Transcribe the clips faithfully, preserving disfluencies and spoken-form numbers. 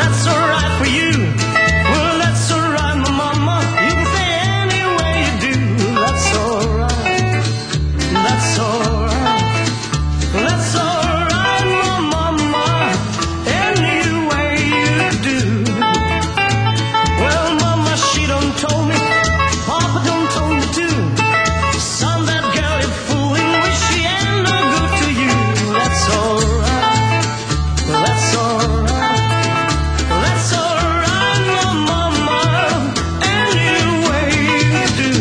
that's alright for you. Well, that's alright, my mama. You can say any way you do. That's alright. That's alright. That's alright, my mama. Any way you do. Well, mama, she done told me. Papa done told me too. Son, that girl is fooling me. She ain't no good to you. That's alright. That's alright. That's alright, my mama. Any way you do.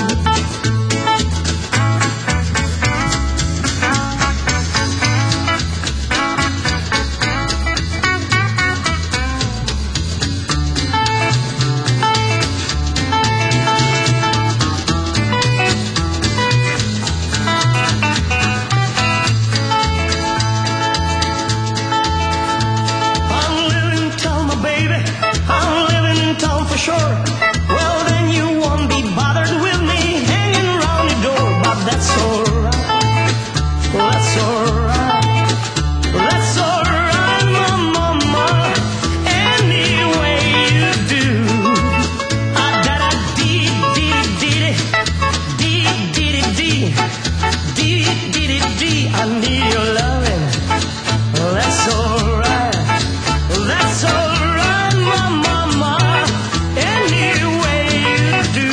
I'm living in town, my baby. I'm living in town for sure. Well, then you won't be bothered with me hanging around your door. But that's alright. That's alright. That's alright, my mama. Any way you do. I da da dee dee dee dee dee dee dee dee dee dee. I need your loving. That's alright. That's alright, my mama. Any way you do.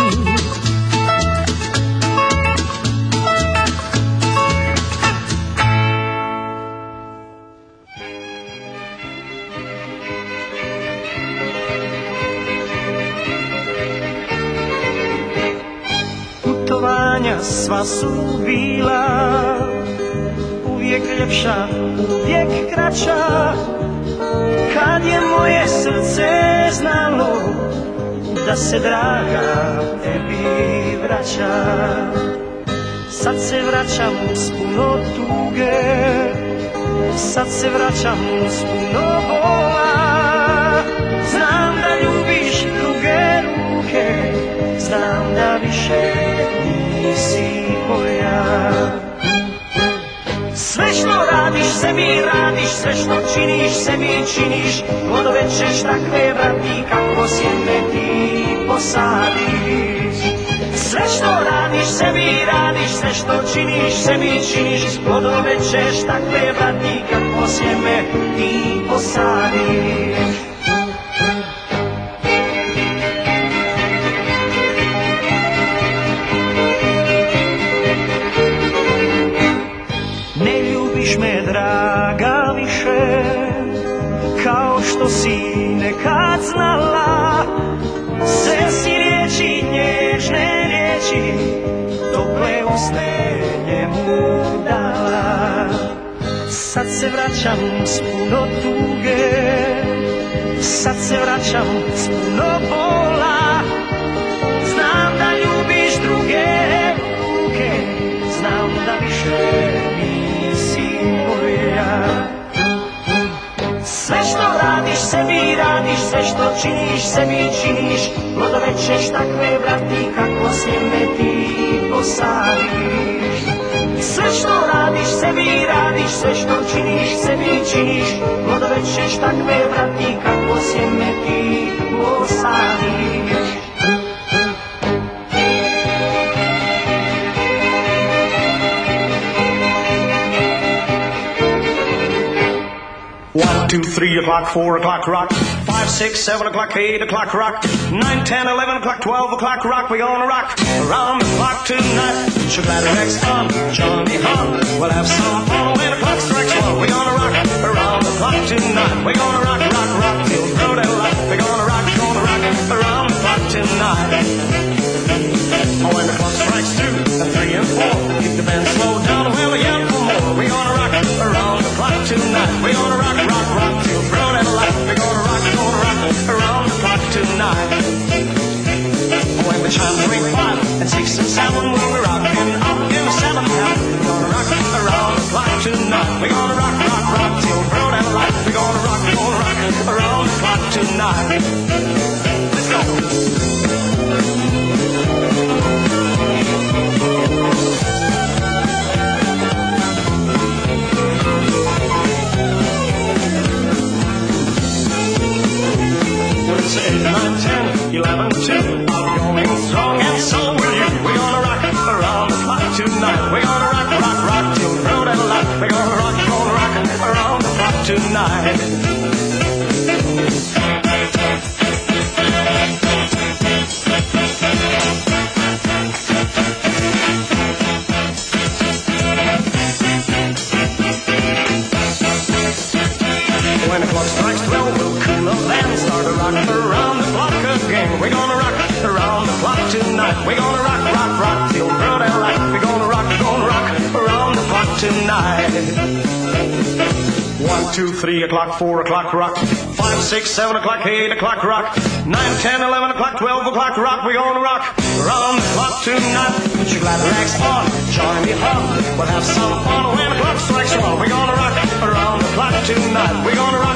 Putovanja sva su bila uvijek ljepša, uvijek kraća. Kad je moje srce znalo da se draga tebi vraća. Sad se vraćam s puno tuge, sad se vraćam s puno bola. Znam da ljubiš druge ruke, znam da više nisi moja. Sve što radiš se mi radiš, sve što činiš se mi činiš. Plodove ćeš takve brati kako sjeme ti posadiš. Sve što radiš se mi radiš, sve što činiš se mi činiš. Plodove ćeš takve brati kako sjeme ti posadiš. Ne ljubiš me, draga, više kao što si nekad znala. Sve si riječi, nježne riječi, tople usne njemu dala. Sad se vraćam s puno tuge, sad se vraćam s puno bola. Znam da ljubiš druge ruke, znam da više nisi moja. Sve što radiš se mi radiš, sve što činiš se mi činiš. Plodove ćeš takve brati kako sjeme ti posadiš. Sve što radiš se mi radiš, sve što činiš se mi činiš. Plodove ćeš takve brati kako sjeme ti posadiš. One, two, three o'clock, four o'clock, rock. Five, six, seven o'clock, eight o'clock, rock. Nine, ten, eleven o'clock, twelve o'clock, rock. We gonna rock around the clock tonight. Shabbat Rex on, Johnny Hahn. We'll have some fun when the clock strikes one. We gonna rock around the clock tonight. We gonna rock, rock, rock till broad daylight. We gonna rock, gonna rock around the clock tonight. Oh, when the clock strikes two, and three and four, keep the band slow down and we'll yell for more. We gonna rock around the clock tonight. We gonna rock, rock, rock till broad daylight. We gonna rock, gonna rock around the clock tonight. Oh, when the chimes ring five and six and seven, we'll be rocking up in the seventh heaven. We gonna rock around the clock tonight. We gonna rock, rock, rock till broad daylight. We gonna rock, gonna rock around the clock tonight. Let's go. tonight. We're gonna rock, rock, rock, feel good and right. We're gonna rock, gonna rock around the clock tonight. One, two, three o'clock, four o'clock, rock. Five, six, seven o'clock, eight o'clock, rock. Nine, ten, eleven o'clock, twelve o'clock, rock. We're gonna rock around the clock tonight. Put your glad rags on, join me on. We'll have some fun when the clock strikes one. We're gonna rock around the clock tonight. We're gonna rock